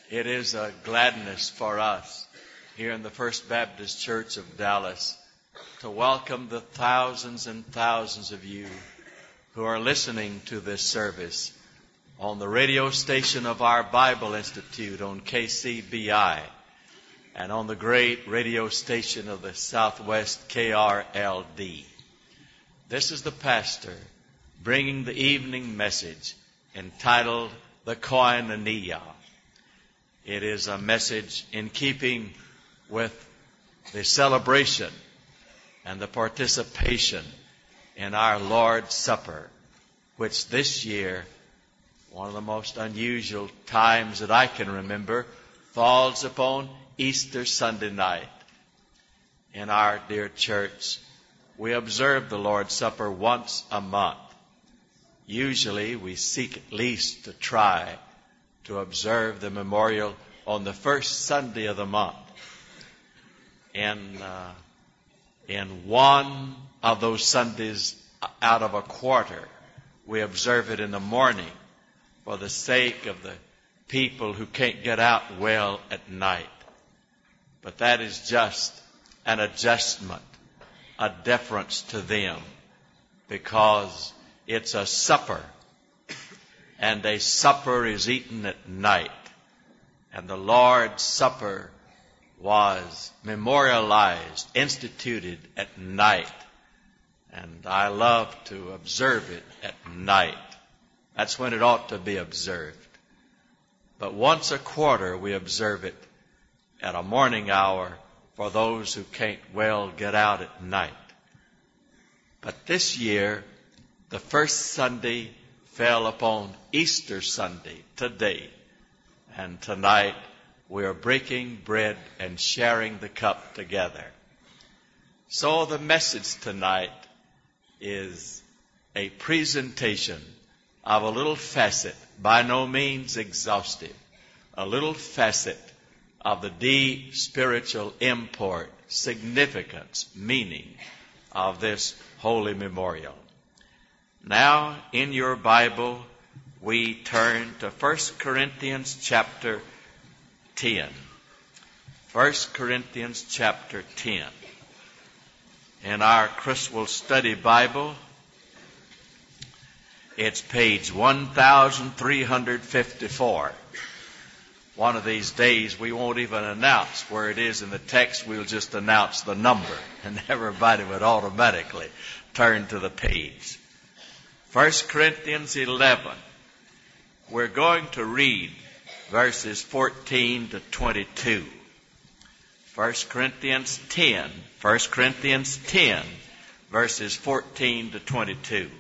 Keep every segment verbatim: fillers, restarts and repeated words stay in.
It is a gladness for us here in the First Baptist Church of Dallas to welcome the thousands and thousands of you who are listening to this service on the radio station of our Bible Institute on K C B I and on the great radio station of the Southwest K R L D. This is the pastor bringing the evening message entitled The Koinonia. It is a message in keeping with the celebration and the participation in our Lord's Supper, which this year, one of the most unusual times that I can remember, falls upon Easter Sunday night. In our dear church, we observe the Lord's Supper once a month. Usually we seek at least to try to observe the memorial on the first Sunday of the month. In, uh, in one of those Sundays out of a quarter, we observe it in the morning for the sake of the people who can't get out well at night. But that is just an adjustment, a deference to them, because it's a supper, and a supper is eaten at night. And the Lord's Supper was memorialized, instituted at night. And I love to observe it at night. That's when it ought to be observed. But once a quarter we observe it at a morning hour for those who can't well get out at night. But this year, the first Sunday fell upon Easter Sunday, today. And tonight we are breaking bread and sharing the cup together. So the message tonight is a presentation of a little facet, by no means exhaustive, a little facet of the deep spiritual import, significance, meaning of this holy memorial. Now, in your Bible, we turn to First Corinthians chapter ten. First Corinthians chapter ten. In our Criswell Study Bible, it's page one thousand three hundred fifty-four. One of these days we won't even announce where it is in the text. We'll just announce the number, and everybody would automatically turn to the page. First Corinthians eleven. We're going to read verses fourteen to twenty-two. First Corinthians ten. First Corinthians ten, verses fourteen to twenty-two.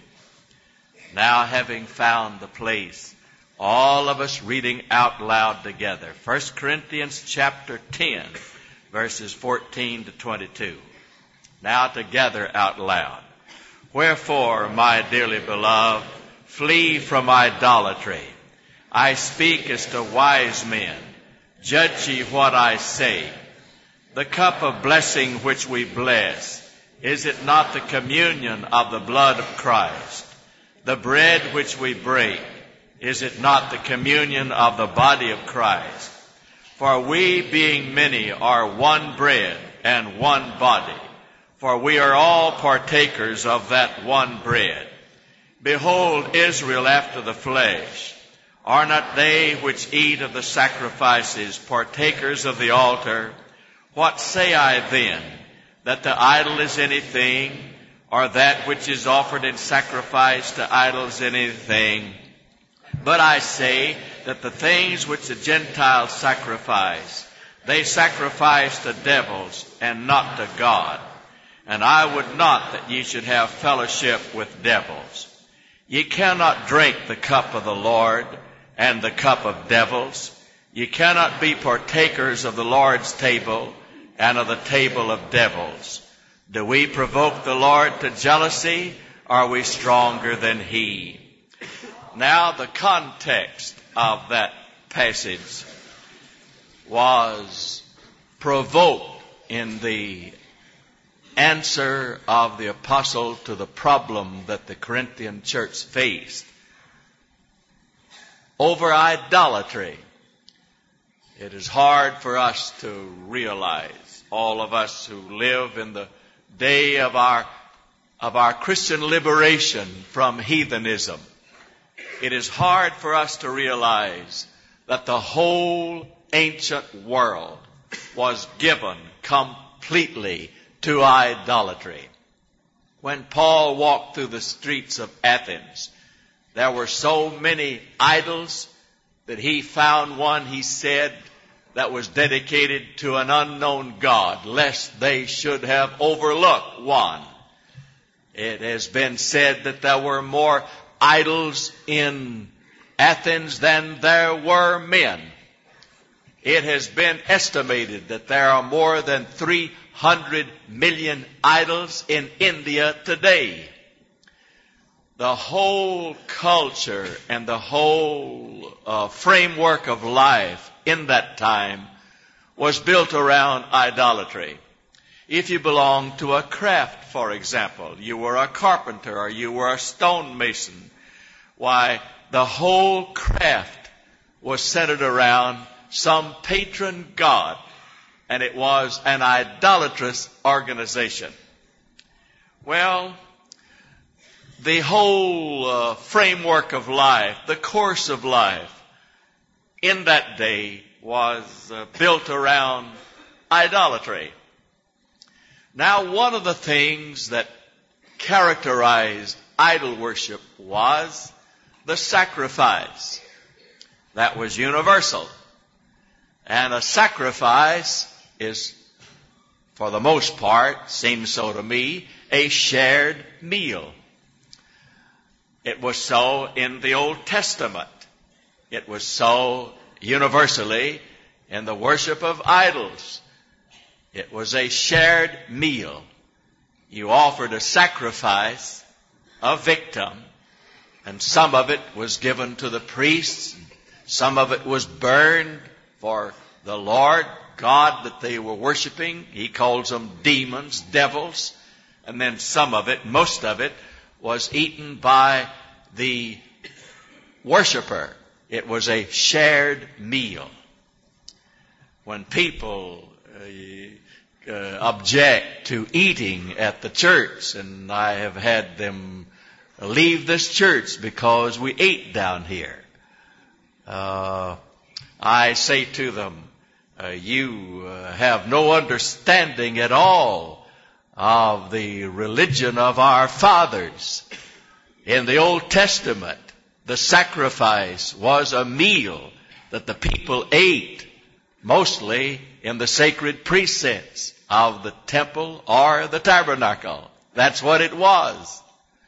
Now, having found the place, all of us reading out loud together. First Corinthians chapter ten, verses fourteen to twenty-two. Now together out loud. Wherefore, my dearly beloved, flee from idolatry. I speak as to wise men. Judge ye what I say. The cup of blessing which we bless, is it not the communion of the blood of Christ? The bread which we break, is it not the communion of the body of Christ? For we, being many, are one bread and one body. For we are all partakers of that one bread. Behold, Israel after the flesh. Are not they which eat of the sacrifices partakers of the altar? What say I then? That the idol is anything, or that which is offered in sacrifice to idols anything? But I say that the things which the Gentiles sacrifice, they sacrifice to devils and not to God. And I would not that ye should have fellowship with devils. Ye cannot drink the cup of the Lord and the cup of devils. Ye cannot be partakers of the Lord's table and of the table of devils. Do we provoke the Lord to jealousy? Are we stronger than He? Now, the context of that passage was provoked in the answer of the apostle to the problem that the Corinthian church faced over idolatry. It is hard for us to realize, all of us who live in the day of our, of our Christian liberation from heathenism. It is hard for us to realize that the whole ancient world was given completely to idolatry. When Paul walked through the streets of Athens, there were so many idols that he found one, he said, that was dedicated to an unknown God, lest they should have overlooked one. It has been said that there were more idols in Athens than there were men. It has been estimated that there are more than three hundred million idols in India today. The whole culture and the whole uh, framework of life in that time was built around idolatry. If you belonged to a craft, for example, you were a carpenter or you were a stonemason, why, the whole craft was centered around some patron god, and it was an idolatrous organization. Well, the whole uh, framework of life, the course of life, in that day was uh, built around idolatry. Now, one of the things that characterized idol worship was the sacrifice. That was universal. And a sacrifice is, for the most part, seems so to me, a shared meal. It was so in the Old Testament. It was so universally in the worship of idols. It was a shared meal. You offered a sacrifice, a victim, and some of it was given to the priests. Some of it was burned for the Lord God that they were worshiping. He calls them demons, devils. And then some of it, most of it, was eaten by the worshiper. It was a shared meal. When people uh, uh, object to eating at the church, and I have had them leave this church because we ate down here, uh, I say to them, uh, you uh, have no understanding at all of the religion of our fathers. In the Old Testament, the sacrifice was a meal that the people ate, mostly in the sacred precincts of the temple or the tabernacle. That's what it was.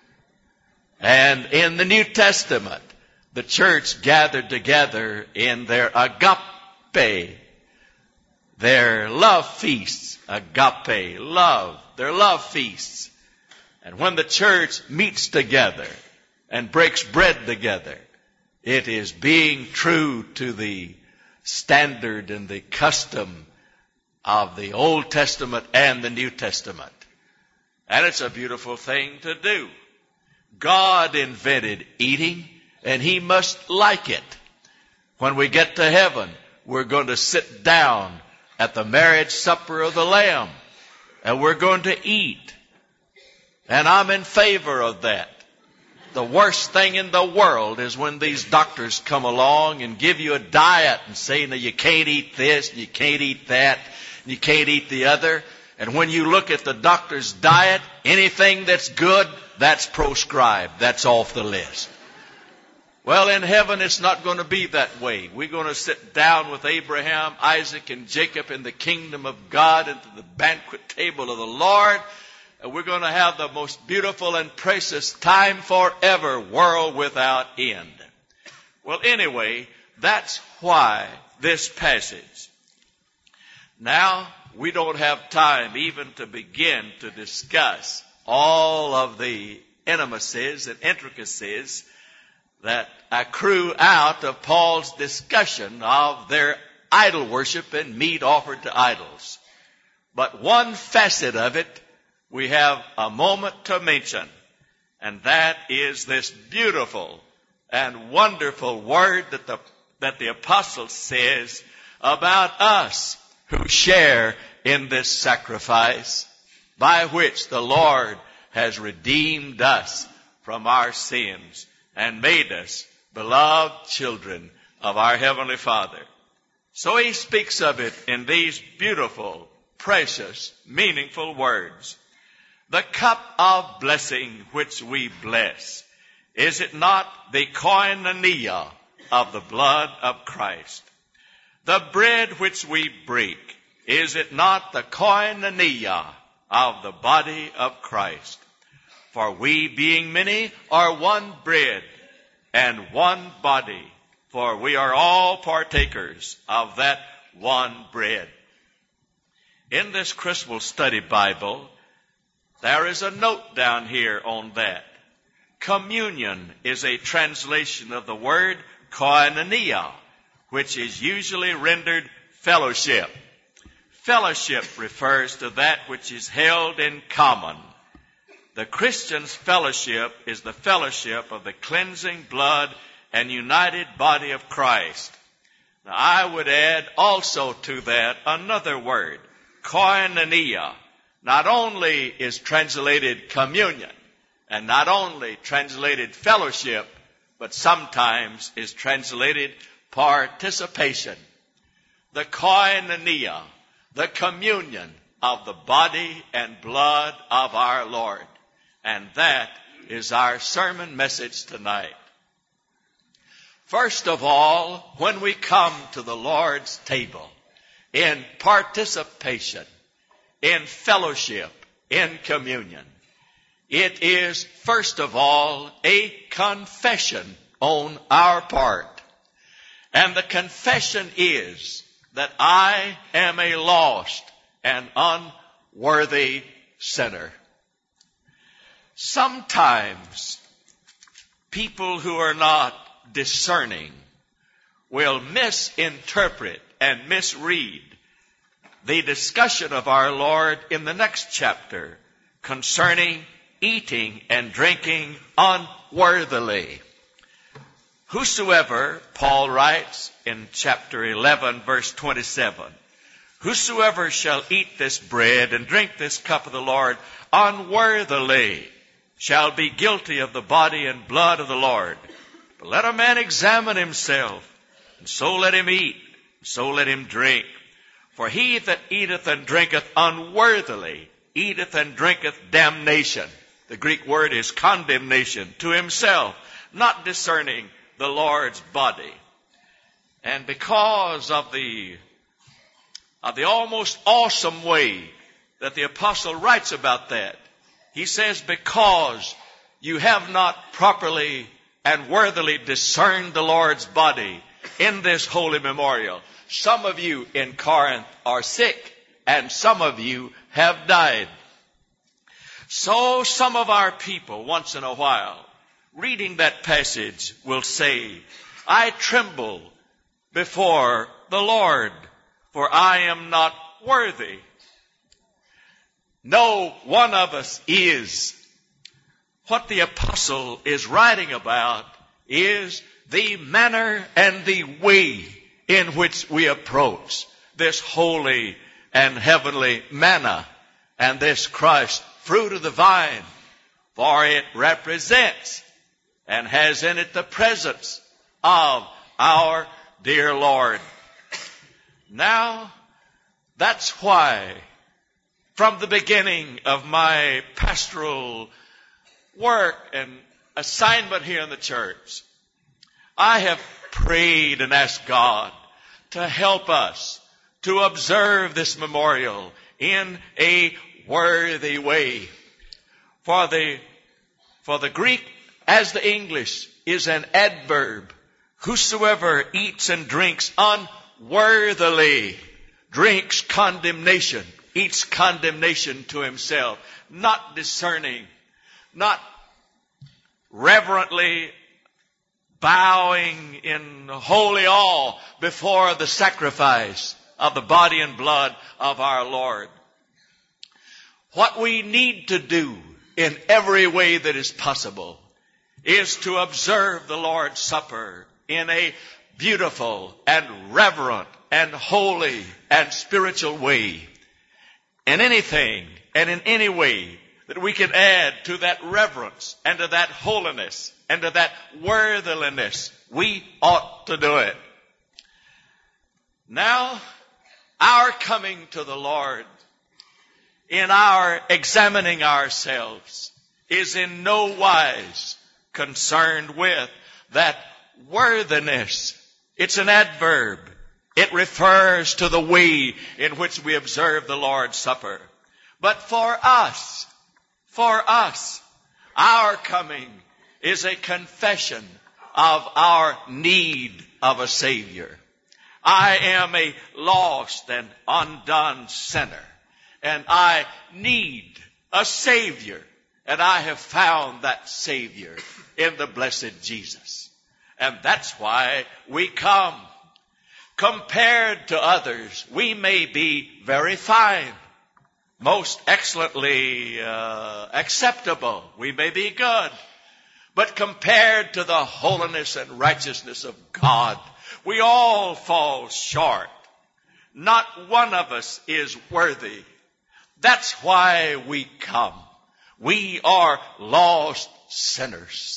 And in the New Testament, the church gathered together in their agape, their love feasts, agape, love, their love feasts. And when the church meets together and breaks bread together, it is being true to the standard and the custom of the Old Testament and the New Testament. And it's a beautiful thing to do. God invented eating, and He must like it. When we get to heaven, we're going to sit down at the marriage supper of the Lamb, and we're going to eat. And I'm in favor of that. The worst thing in the world is when these doctors come along and give you a diet and say, no, you can't eat this, and you can't eat that, and you can't eat the other. And when you look at the doctor's diet, anything that's good, that's proscribed. That's off the list. Well, in heaven, it's not going to be that way. We're going to sit down with Abraham, Isaac, and Jacob in the kingdom of God and to the banquet table of the Lord. And we're going to have the most beautiful and precious time forever, world without end. Well, anyway, that's why this passage. Now, we don't have time even to begin to discuss all of the intimacies and intricacies that accrue out of Paul's discussion of their idol worship and meat offered to idols. But one facet of it we have a moment to mention, and that is this beautiful and wonderful word that the, that the apostle says about us who share in this sacrifice by which the Lord has redeemed us from our sins and made us beloved children of our Heavenly Father. So he speaks of it in these beautiful, precious, meaningful words. The cup of blessing which we bless, is it not the koinonia of the blood of Christ? The bread which we break, is it not the koinonia of the body of Christ? For we, being many, are one bread and one body, for we are all partakers of that one bread. In this Christmas Study Bible, there is a note down here on that. Communion is a translation of the word koinonia, which is usually rendered fellowship. Fellowship refers to that which is held in common. The Christian's fellowship is the fellowship of the cleansing blood and united body of Christ. Now, I would add also to that another word, koinonia. Not only is translated communion, and not only translated fellowship, but sometimes is translated participation. The koinonia, the communion of the body and blood of our Lord. And that is our sermon message tonight. First of all, when we come to the Lord's table, in participation, in fellowship, in communion, it is first of all a confession on our part. And the confession is that I am a lost and unworthy sinner. Sometimes people who are not discerning will misinterpret and misread the discussion of our Lord in the next chapter concerning eating and drinking unworthily. Whosoever, Paul writes in chapter eleven, verse twenty-seven, whosoever shall eat this bread and drink this cup of the Lord unworthily shall be guilty of the body and blood of the Lord. But let a man examine himself, and so let him eat, and so let him drink. For he that eateth and drinketh unworthily eateth and drinketh damnation. The Greek word is condemnation to himself, not discerning the Lord's body. And because of the, of the almost awesome way that the apostle writes about that, he says, because you have not properly and worthily discerned the Lord's body in this holy memorial, some of you in Corinth are sick, and some of you have died. So some of our people, once in a while, reading that passage, will say, I tremble before the Lord, for I am not worthy. No one of us is. What the apostle is writing about is the manner and the way in which we approach this holy and heavenly manna and this crushed fruit of the vine, for it represents and has in it the presence of our dear Lord. Now, that's why from the beginning of my pastoral work and assignment here in the church, I have prayed and asked God to help us to observe this memorial in a worthy way. For the, for the Greek, as the English, is an adverb. Whosoever eats and drinks unworthily drinks condemnation, eats condemnation to himself, not discerning, not reverently bowing in holy awe before the sacrifice of the body and blood of our Lord. What we need to do in every way that is possible is to observe the Lord's Supper in a beautiful and reverent and holy and spiritual way. In anything and in any way that we can add to that reverence and to that holiness and to that worthiness, we ought to do it. Now, our coming to the Lord, in our examining ourselves, is in no wise concerned with that worthiness. It's an adverb. It refers to the way in which we observe the Lord's Supper. But for us, for us, our coming is a confession of our need of a Savior. I am a lost and undone sinner, and I need a Savior, and I have found that Savior in the blessed Jesus. And that's why we come. Compared to others, we may be very fine, most excellently uh, acceptable. We may be good. But compared to the holiness and righteousness of God, we all fall short. Not one of us is worthy. That's why we come. We are lost sinners.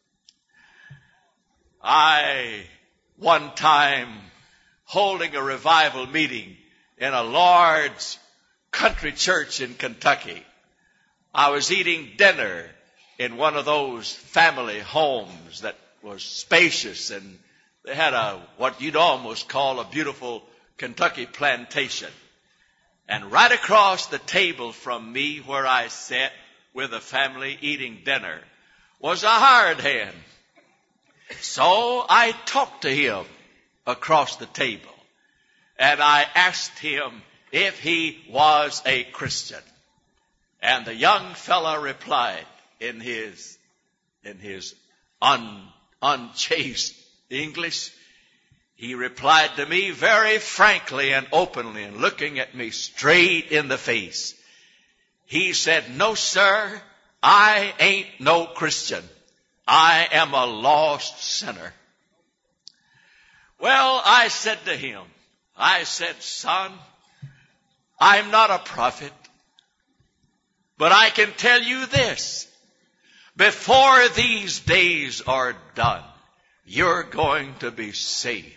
I, one time, holding a revival meeting in a large country church in Kentucky, I was eating dinner in one of those family homes that was spacious, and they had a what you'd almost call a beautiful Kentucky plantation. And right across the table from me, where I sat with the family eating dinner, was a hired hand. So I talked to him across the table, and I asked him if he was a Christian. And the young fella replied in his in his un, unchaste English. He replied to me very frankly and openly, and looking at me straight in the face. He said, "No, sir, I ain't no Christian. I am a lost sinner." Well, I said to him, I said, "Son, I'm not a prophet, but I can tell you this. Before these days are done, you're going to be saved.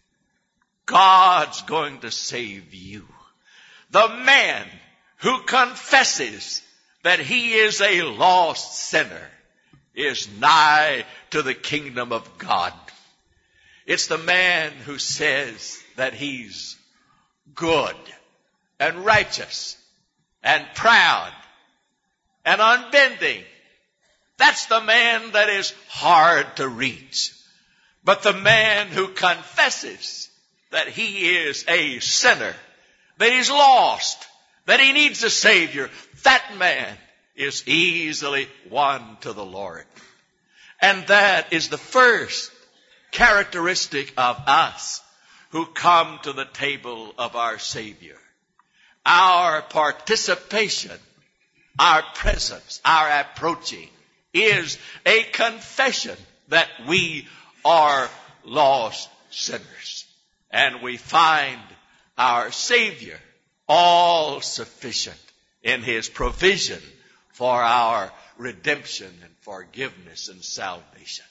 God's going to save you." The man who confesses that he is a lost sinner is nigh to the kingdom of God. It's the man who says that he's good and righteous and proud and unbending. That's the man that is hard to reach. But the man who confesses that he is a sinner, that he's lost, that he needs a Savior, that man is easily won to the Lord. And that is the first characteristic of us who come to the table of our Savior. Our participation, our presence, our approaching is a confession that we are lost sinners. And we find our Savior all sufficient in His provision for our redemption and forgiveness and salvation.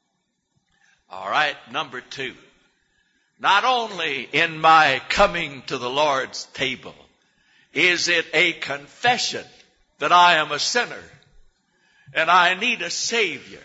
All right, number two. Not only in my coming to the Lord's table is it a confession that I am a sinner and I need a Savior.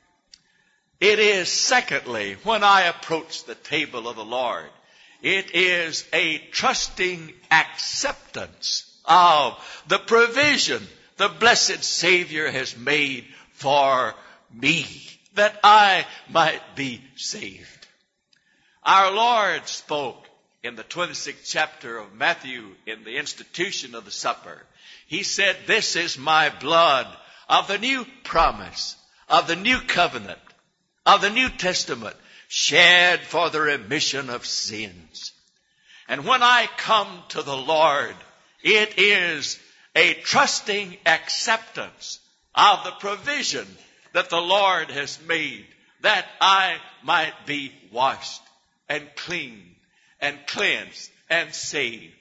It is, secondly, when I approach the table of the Lord, it is a trusting acceptance of the provision the blessed Savior has made for me, that I might be saved. Our Lord spoke in the twenty-sixth chapter of Matthew in the institution of the supper. He said, "This is my blood of the new promise, of the new covenant, of the New Testament, shed for the remission of sins." And when I come to the Lord, it is a trusting acceptance of the provision that the Lord has made that I might be washed and cleaned and cleansed and saved.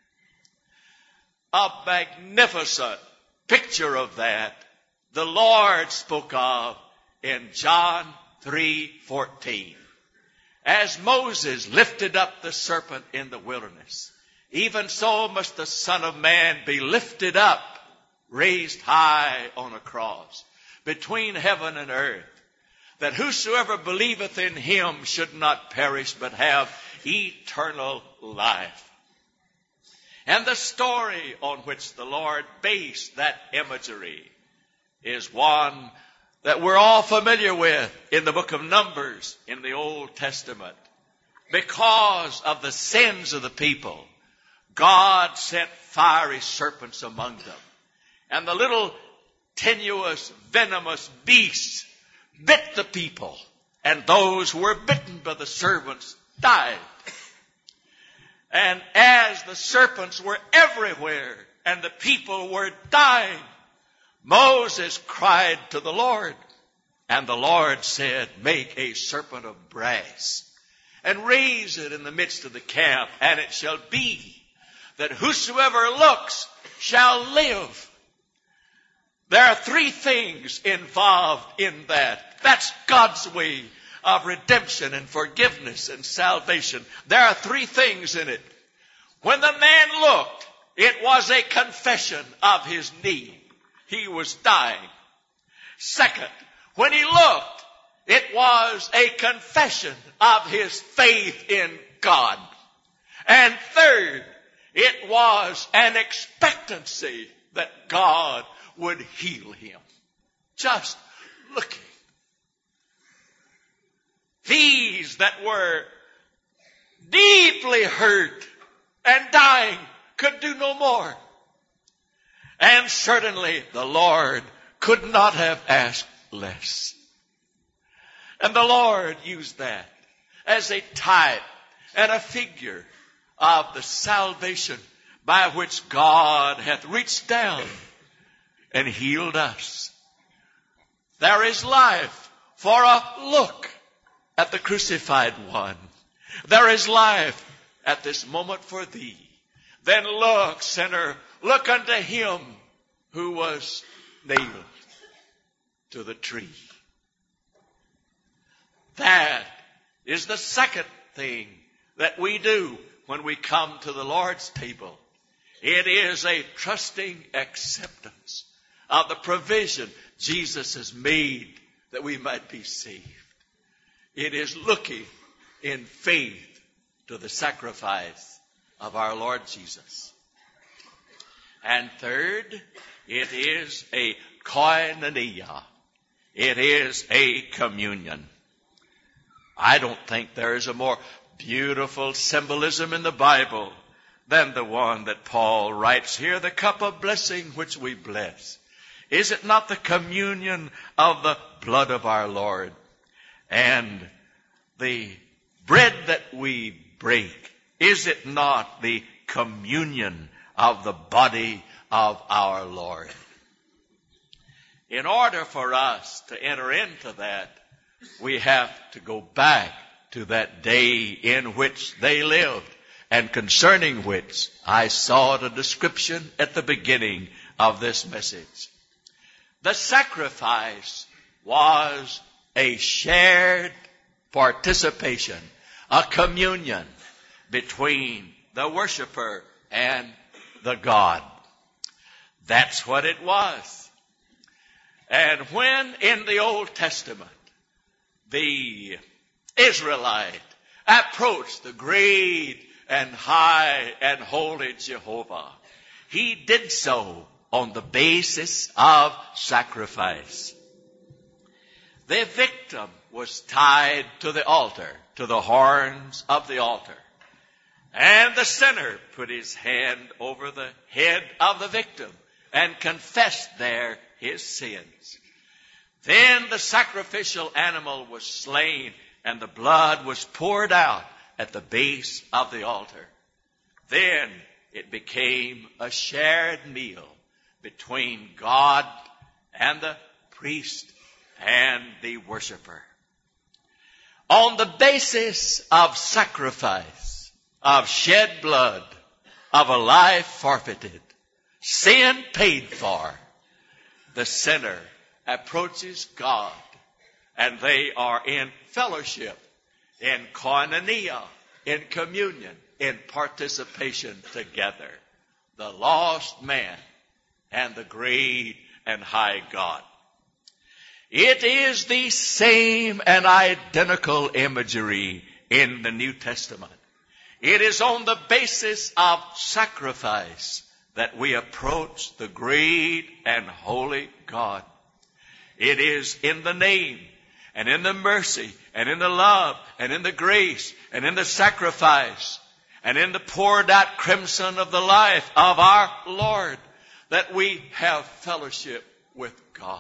A magnificent picture of that the Lord spoke of in John three fourteen. As Moses lifted up the serpent in the wilderness, even so must the Son of Man be lifted up, raised high on a cross, between heaven and earth, that whosoever believeth in him should not perish, but have eternal life. And the story on which the Lord based that imagery is one that we're all familiar with in the book of Numbers in the Old Testament. Because of the sins of the people, God sent fiery serpents among them. And the little tenuous, venomous beasts bit the people. And those who were bitten by the serpents died. And as the serpents were everywhere and the people were dying, Moses cried to the Lord, and the Lord said, make a serpent of brass and raise it in the midst of the camp, and it shall be that whosoever looks shall live. There are three things involved in that. That's God's way of redemption and forgiveness and salvation. There are three things in it. When the man looked, it was a confession of his need. He was dying. Second, when he looked, it was a confession of his faith in God. And third, it was an expectancy that God would heal him. Just looking. These that were deeply hurt and dying could do no more. And certainly the Lord could not have asked less. And the Lord used that as a type and a figure of the salvation by which God hath reached down and healed us. There is life for a look at the crucified one. There is life at this moment for thee. Then look, sinner, look unto him who was nailed to the tree. That is the second thing that we do when we come to the Lord's table. It is a trusting acceptance of the provision Jesus has made that we might be saved. It is looking in faith to the sacrifice of our Lord Jesus. And third, it is a koinonia. It is a communion. I don't think there is a more beautiful symbolism in the Bible than the one that Paul writes here, the cup of blessing which we bless. Is it not the communion of the blood of our Lord? And the bread that we break, is it not the communion of the body of our Lord? In order for us to enter into that, we have to go back to that day in which they lived, and concerning which I saw the description at the beginning of this message. The sacrifice was a shared participation, a communion between the worshiper and the God. That's what it was. And when in the Old Testament the Israelite approached the great and high and holy Jehovah, he did so on the basis of sacrifice. The victim was tied to the altar, to the horns of the altar. And the sinner put his hand over the head of the victim and confessed there his sins. Then the sacrificial animal was slain and the blood was poured out at the base of the altar. Then it became a shared meal between God and the priest and the worshiper. on the basis of sacrifice, of shed blood, of a life forfeited, sin paid for, the sinner approaches God, and they are in fellowship, in koinonia, in communion, in participation together. The lost man and the great and high God. It is the same and identical imagery in the New Testament. It is on the basis of sacrifice that we approach the great and holy God. It is in the name and in the mercy and in the love and in the grace and in the sacrifice and in the poured out crimson of the life of our Lord that we have fellowship with God.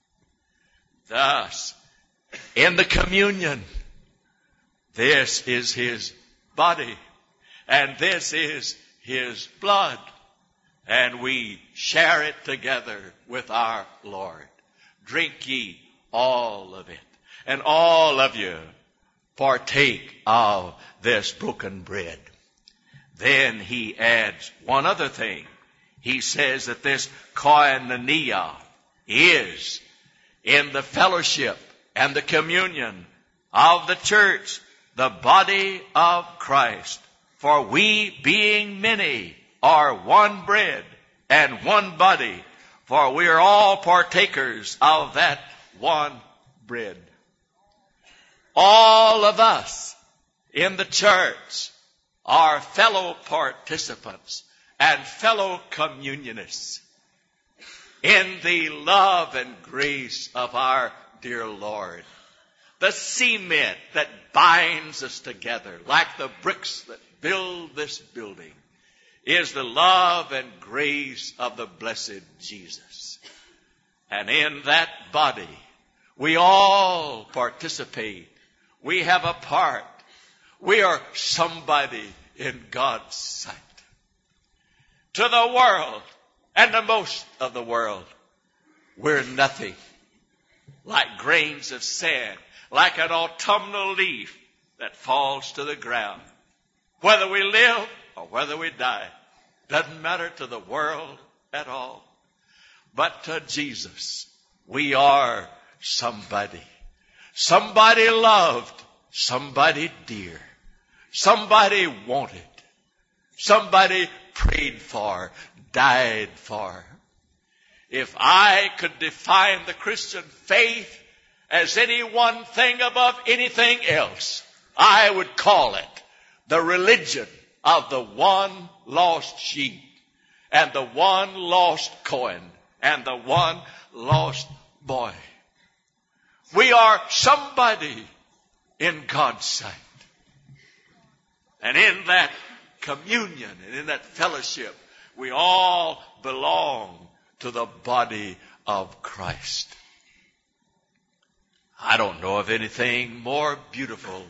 Thus, in the communion, this is His body and this is His blood, and we share it together with our Lord. Drink ye all of it, and all of you partake of this broken bread. Then he adds one other thing. He says that this koinonia is in the fellowship and the communion of the church, the body of Christ. For we, being many, are one bread and one body, for we are all partakers of that one bread. All of us in the church are fellow participants and fellow communionists in the love and grace of our dear Lord. The cement that binds us together, like the bricks that build this building, is the love and grace of the blessed Jesus. And in that body, we all participate. We have a part. We are somebody in God's sight. To the world, and to most of the world, we're nothing. Like grains of sand, like an autumnal leaf that falls to the ground. Whether we live or whether we die, doesn't matter to the world at all. But to Jesus, we are somebody. Somebody loved, somebody dear, somebody wanted, somebody prayed for, died for. If I could define the Christian faith as any one thing above anything else, I would call it the religion of the one lost sheep and the one lost coin and the one lost boy. We are somebody in God's sight. And in that communion and in that fellowship, we all belong to the body of Christ. I don't know of anything more beautiful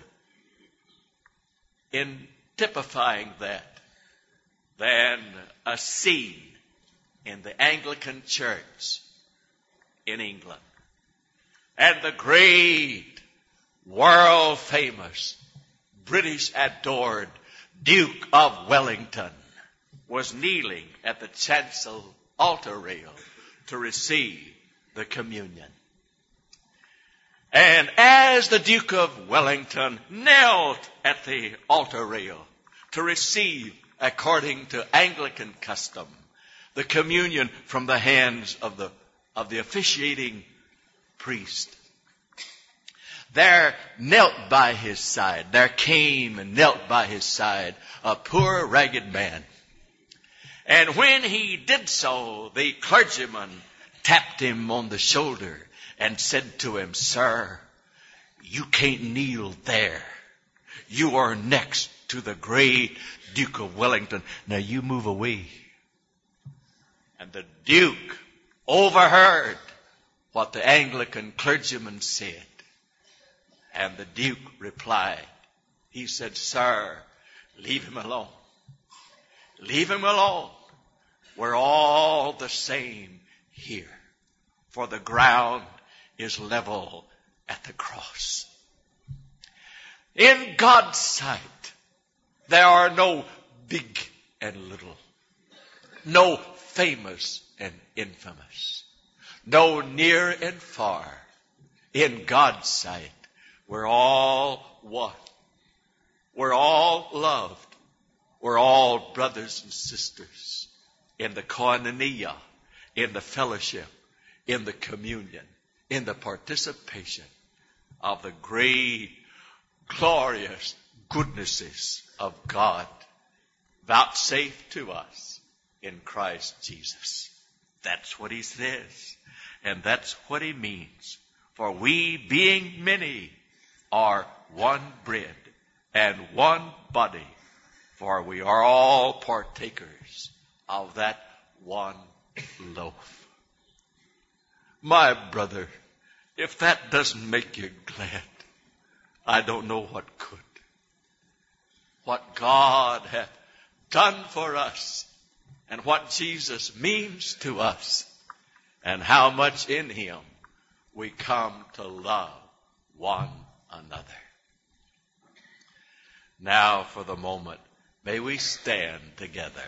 in typifying that than a scene in the Anglican Church in England. And the great, world-famous, British-adored Duke of Wellington was kneeling at the chancel altar rail to receive the communion. And as the Duke of Wellington knelt at the altar rail to receive, according to Anglican custom, the communion from the hands of the, of the officiating priest, there knelt by his side, there came and knelt by his side a poor ragged man. And when he did so, the clergyman tapped him on the shoulder and said to him, "Sir, you can't kneel there. You are next to the great Duke of Wellington. Now you move away." And the Duke overheard what the Anglican clergyman said. And the Duke replied, he said, "Sir, leave him alone. Leave him alone. We're all the same here, for the ground is level at the cross." In God's sight, there are no big and little, no famous and infamous, no near and far. In God's sight, we're all one. We're all loved. We're all brothers and sisters in the koinonia, in the fellowship, in the communion, in the participation of the great, glorious goodnesses of God vouchsafed to us in Christ Jesus. That's what he says, and that's what he means. For we, being many, are one bread and one body, for we are all partakers of that one loaf. My brother, if that doesn't make you glad, I don't know what could. What God hath done for us, and what Jesus means to us, and how much in him we come to love one another. Now for the moment, may we stand together.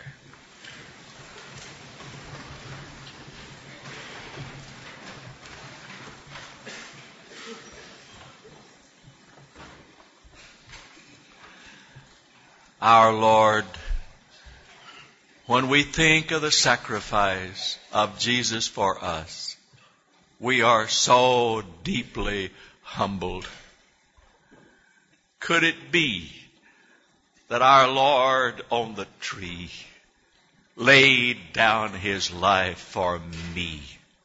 Our Lord, when we think of the sacrifice of Jesus for us, we are so deeply humbled. Could it be that our Lord on the tree laid down his life for me?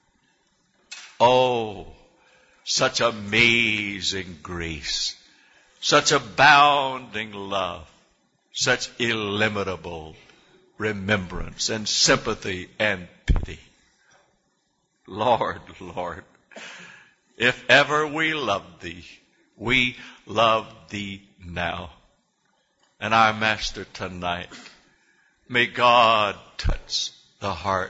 Oh, such amazing grace, such abounding love, such illimitable remembrance and sympathy and pity. Lord, Lord, if ever we loved thee, we love thee now. And our Master tonight, may God touch the heart,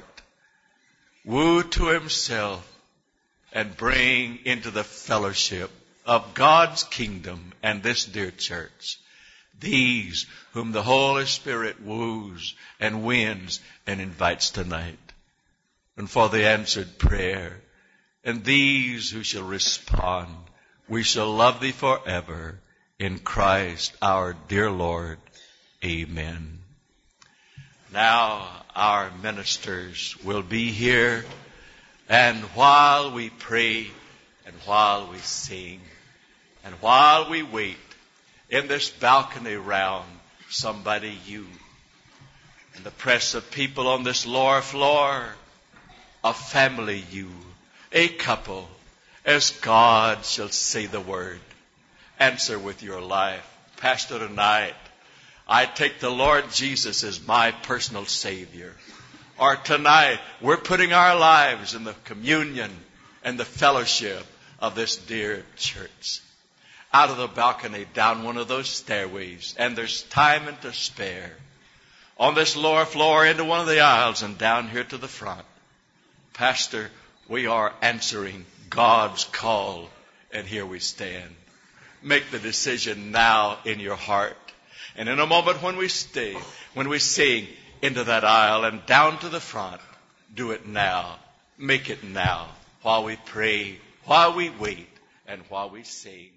woo to himself, and bring into the fellowship of God's kingdom and this dear church these whom the Holy Spirit woos and wins and invites tonight. And for the answered prayer, and these who shall respond, we shall love thee forever in Christ our dear Lord. Amen. Now our ministers will be here, and while we pray, and while we sing, and while we wait in this balcony round, somebody you, and the press of people on this lower floor, a family you, a couple, as God shall say the word, answer with your life. Pastor, tonight, I take the Lord Jesus as my personal Savior. Or tonight, we're putting our lives in the communion and the fellowship of this dear church. Out of the balcony, down one of those stairways, and there's time and to spare. On this lower floor, into one of the aisles, and down here to the front. Pastor, we are answering God's call, and here we stand. Make the decision now in your heart. And in a moment when we stay, when we sing, into that aisle and down to the front, do it now. Make it now, while we pray, while we wait, and while we sing.